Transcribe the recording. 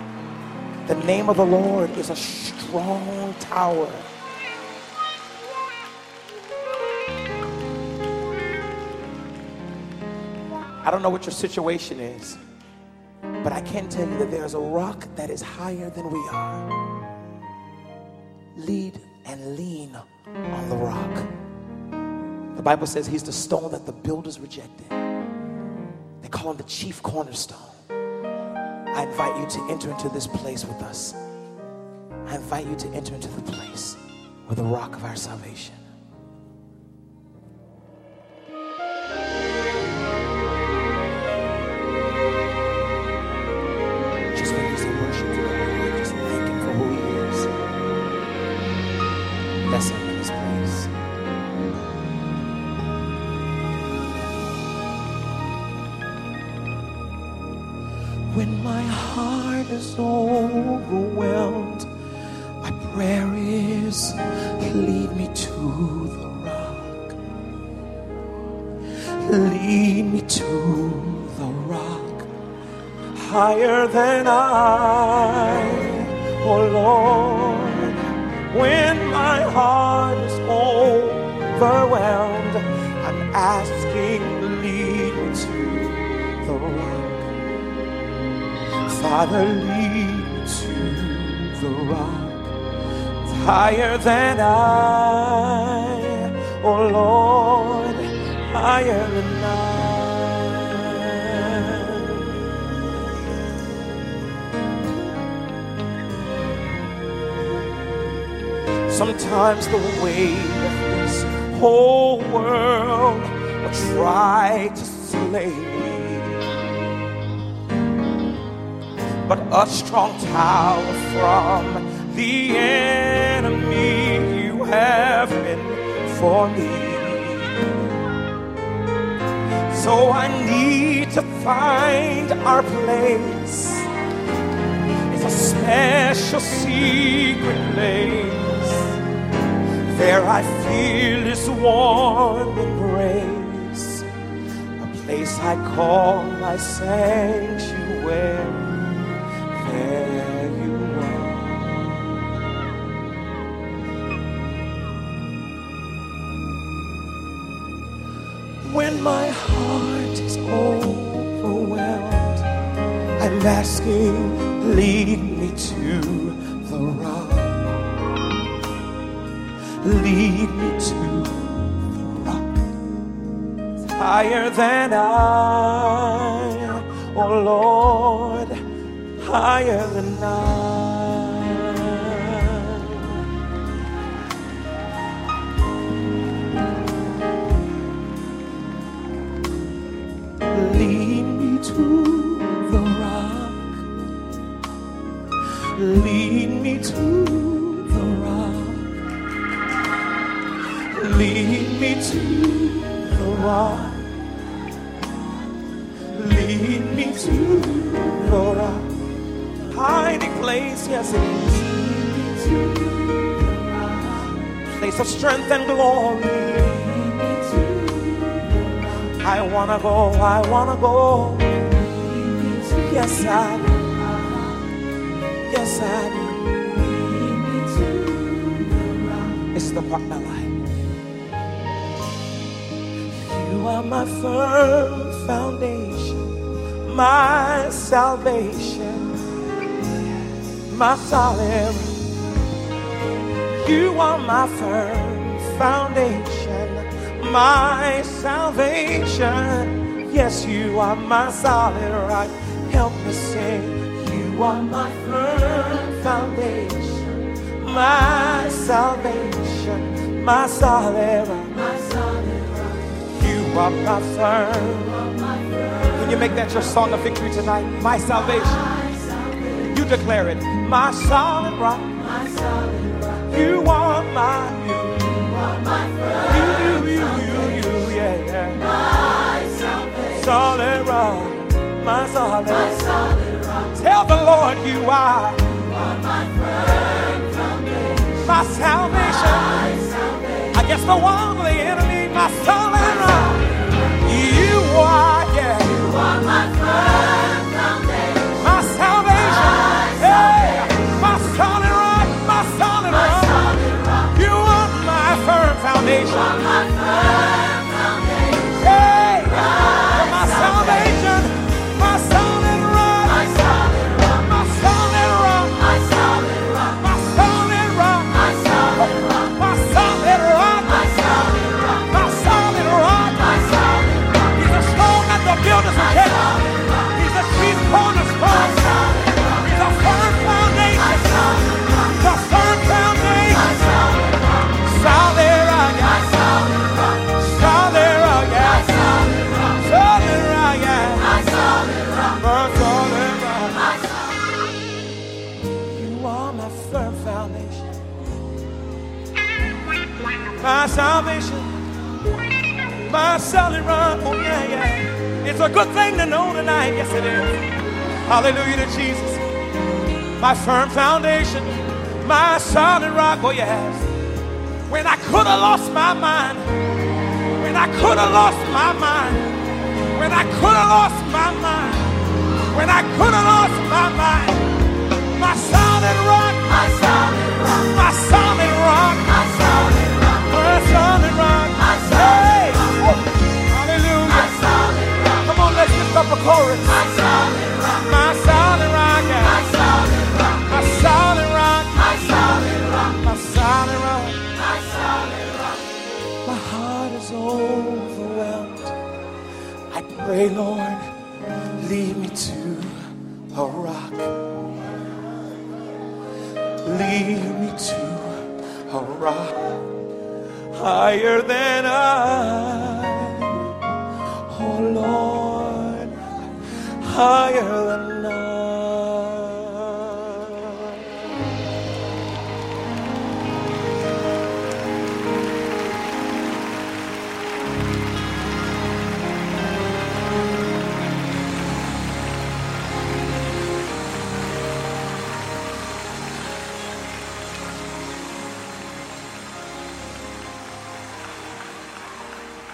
The name of the Lord is a strong tower. I don't know what your situation is, but I can tell you that there's a rock that is higher than we are. Lead and lean on the rock. The Bible says he's the stone that the builders rejected. They call him the chief cornerstone. I invite you to enter into this place with us. I invite you to enter into the place with the rock of our salvation. Just release the worship to the Lord. Just thank him for who he is. Bless him in this place. When my heart is overwhelmed, my prayer is, lead me to the rock. Lead me to the rock, higher than I, oh Lord. When my heart is overwhelmed, I'm asking, lead me to the rock. Father, lead me to the rock, higher than I, oh Lord, higher than I. Sometimes the weight of this whole world will try to slay me, but a strong tower from the enemy you have been for me. So I need to find our place. It's a special secret place. There I feel his warm embrace, a place I call my sanctuary. There you are. When my heart is overwhelmed, I'm asking, lead me to the rock. Lead me to the rock, higher than I, oh Lord, higher than I. Lead me to the rock. Lead me to the rock. Lead me to the rock. Lead me to the rock. Hiding place, yes it is. Place of strength and glory. I wanna go, I wanna go. Yes I do. Yes I do. It's the part of my life. You are my firm foundation, my salvation, my solid. You are my firm foundation, my salvation. Yes, you are my solid rock. Help me sing. You are my firm foundation, my salvation, my solid rock. You are my firm. Can you make that your song of victory tonight? My salvation. You declare it. My solid rock. You are my firm. You, yeah. My salvation. Solid rock. My solid rock. Tell the Lord you are my firm foundation. My salvation. Against the wall of the enemy. My solid rock. You are, yeah. You are my firm foundation. My salvation. my salvation, my solid rock. Oh yeah, yeah. It's a good thing to know tonight. Yes, it is. Hallelujah to Jesus. My firm foundation, my solid rock. Oh yes. When I could have lost my mind, when I could have lost my mind, when I could have lost my mind, when I could have lost my mind, my solid rock, my solid rock, my solid rock, my solid rock, my solid rock, my solid rock. Hallelujah. My solid rock. Come on, let's lift up a chorus. My solid rock, my solid rock, yeah. My solid rock, my solid rock, my solid rock, my solid rock, my solid rock. My heart is overwhelmed. I pray, Lord, lead me to a rock. Lead me to a rock higher than I. Oh Lord, higher than